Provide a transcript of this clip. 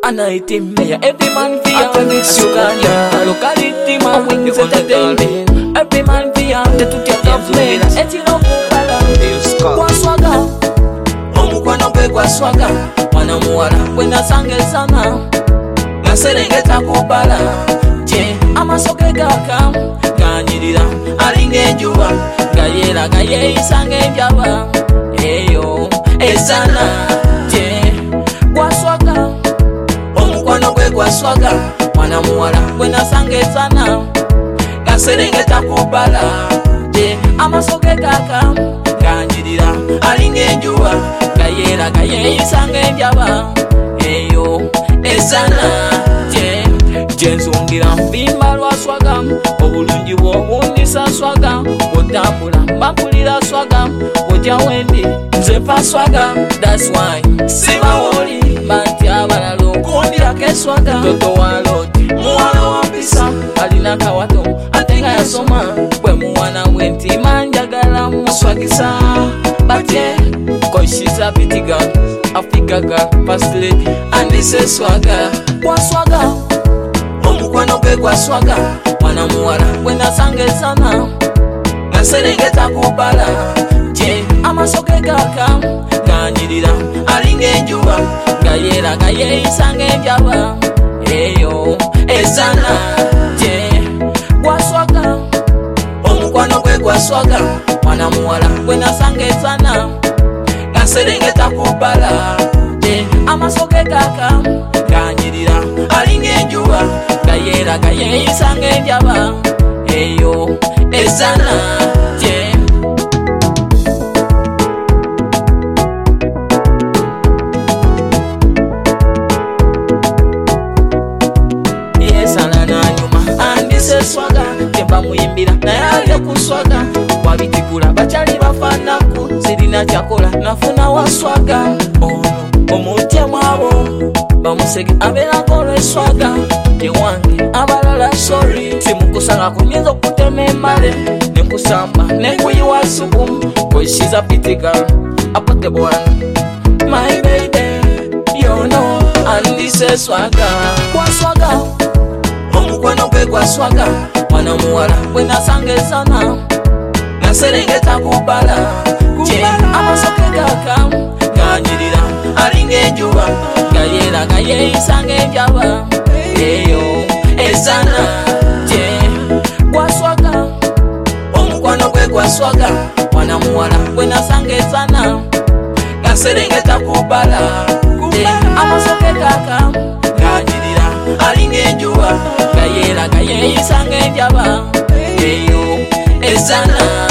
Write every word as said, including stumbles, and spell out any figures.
Anaiti mayor, every man fear. Uganda, locality man wings entertainment. Every man fear, the two government. Etino kubala, kwa swaga. Omukwano kwe kwa swaga. Wana muwala, kwenda sange sana. Naserengeta kubala. Je, amasoke gaka. Ganyirira, alinge njuba. Gayera, gaye isange njaba. Eyo, esana. Je, kwa swaga. Omukwano kwe kwa swaga. Wana muwala, kwenda sange sana. Gaserengeta kubala. Je, amasoke gaka. Ganyirira, alinge njuba. Gayera, gaye isange njaba. Eyo, esana. Je, jenzungira mbimba lwa swaga. Obulungi bw'obundisa swaga. Bw'otambula mbampulira swaga. Bw'ojja wendi nze mpa swaga. That's why sibawoli banti abalala okundirako eswaga. Toto wa lodi muwala wa mpisa alina kawato ate nga yasoma. Bwe muwana we ntima njagala muswagisa. But yeah, cause she's a pretty girl, Africa girl, past lady, and this is swagger. Kwa swagger, omukwano kwe kwa swagger. Wana muwala kwenda sange sana. Naserengeta kubala. Je, amasoke gaka. Ganyirira, alinge njuba. Gayera, gaye isange njaba. Eyo, esana. Je, kwa swagger, omukwano kwe kwa swagger. Wana muwala kwenda sange sana. Naserengeta kubala. Je, amasoke gaka. Ganyirira, alinge njuba. Gayera, gaye isange njaba. Eyo, esana. Je, esana na nyuma andise swaga. Temba muyimbira naye ali kuswaga. Wabitigula bachali bafanaku. Sirina kyakola nafuna wa swaga. Ono omutye mwabo bamusege abeerako olw'eswaga. Ye wange abalala sorry. Simukusanga kunyinza okutema emmale. Nekusamba nekuyiwa supu. Cause she's a pretty girl, a potable one. My baby, you know, and this is swagger. Kwa swagger, omukwano kwe kwa swagger. Wana muwala kwenda sange sana. Naserengeta kubala. Je, amasoke gaka. Ganyirira, alinge njuba. Gayera, gaye isange njaba. Eyo, esana. Je, kwa swagger, omukwano kwe kwa swagger. Wana muwala kwenda sange sana. Naserengeta kubala. Je, amasoke gaka. Ganyirira, alinge njuba. Gayera, gaye isange njaba. Eyo, esana.